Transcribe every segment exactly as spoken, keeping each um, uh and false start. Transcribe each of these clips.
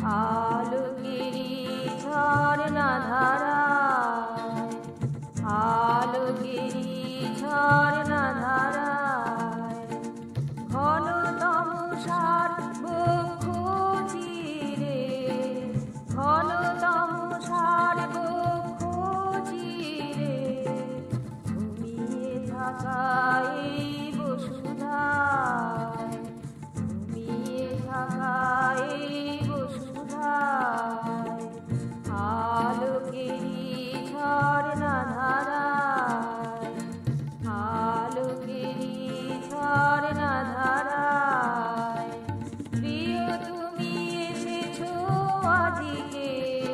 আলোকেরই ঝরনা ধারায়, আলোকেরই ঝরনা ধারায়, ঘন তমসার বক্ষ চিরে, ঘন তমসার বক্ষ চিরে, ঘুমিয়ে থাকা এই বসুধায়, ঘুমিয়ে থাকা এই বসুধায়, আলোকেরই ঝরনা ধারায়, আলোকেরই ঝরনা ধারায়, প্রিয় তুমি এসেছো আজকে,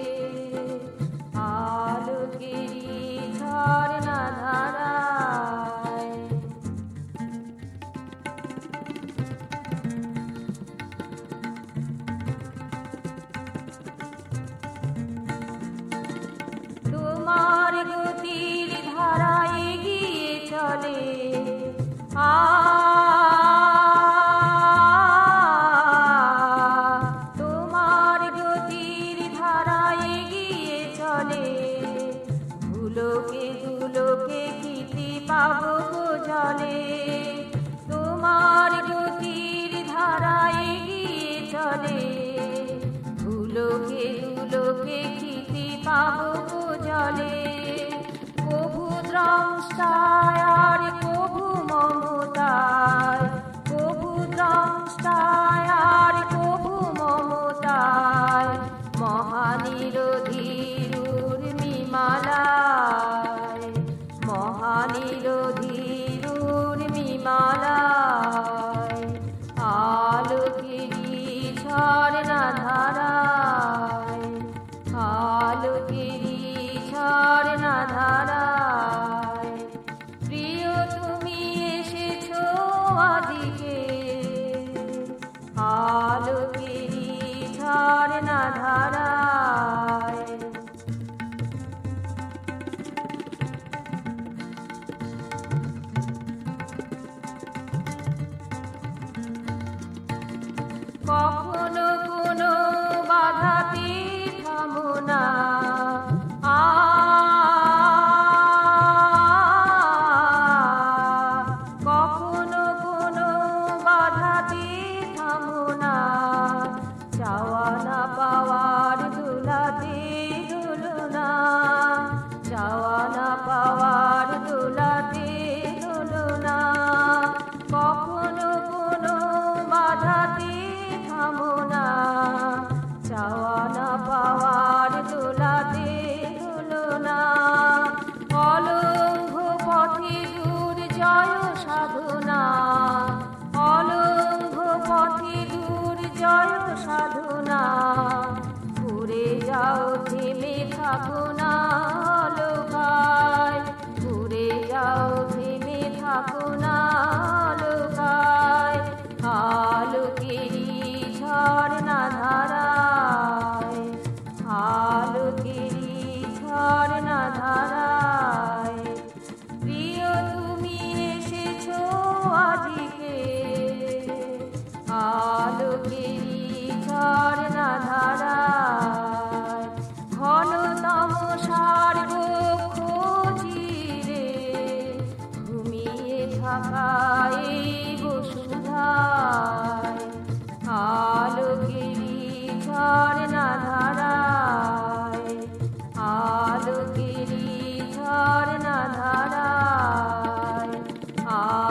আলোকেরই ঝরনা ধারায়। তোমার গতির ধারা এগিয়ে চলে, আ তোমার গতির ধারা এগিয়ে চলে, ধুলোকে ধুলোকে কীর্তি পাবো গো জলে, তোমার গতির ধারা এগিয়ে চলে, ধুলোকে ধুলোকে কীর্তি পাবো গো জলে, কভু দ্রষ্টায় আর কভু মমতায়, কভু দ্রষ্টায় আর কভু মমতায়, মহানিরোধীর উর্মিমালায়, মহানিরোধীর উর্মিমালায়, আলোকেরই ঝরনা ধারায়, আলোকেরই ঝরনা ধারায়, প্রিয় তুমি এসেছো আজকে, আলোকেরই ঝরনা ধারায়। কখনো কোনো বাধাতে থামো না, আ কখনো কোনো বাধাতে থামো না, চাওয়া না পাওয়ার দোলাতে দোলো না, চাওয়া না পাওয়ার দোলাতে দোলো না, কখনো কোনো বাধাতে থামো না, চাওয়া না পাওয়ার দোলাতে দোলো না, অলঙ্ঘ পথে দূর জয় সাধনা, অলঙ্ঘ পথে দূর জয় সাধনা, ঘুরে যাও থেমে থাকো না লোকায়, ঘুরে যাও থেমে থাকো না লোকায়, আলোকেরই ঝরনা ধারায়, আলোকেরই ঝরনা ধারায়, প্রিয় তুমি এসেছো আজকে, আলোকেরই ঝরনা ধারায়, ঘন তমসার বক্ষ চিরে, ঘুমিয়ে থাকা এই বসুধায়, আলোকেরই ঝরনা ধারায়, আলোকেরই ঝরনা ধারায়, আ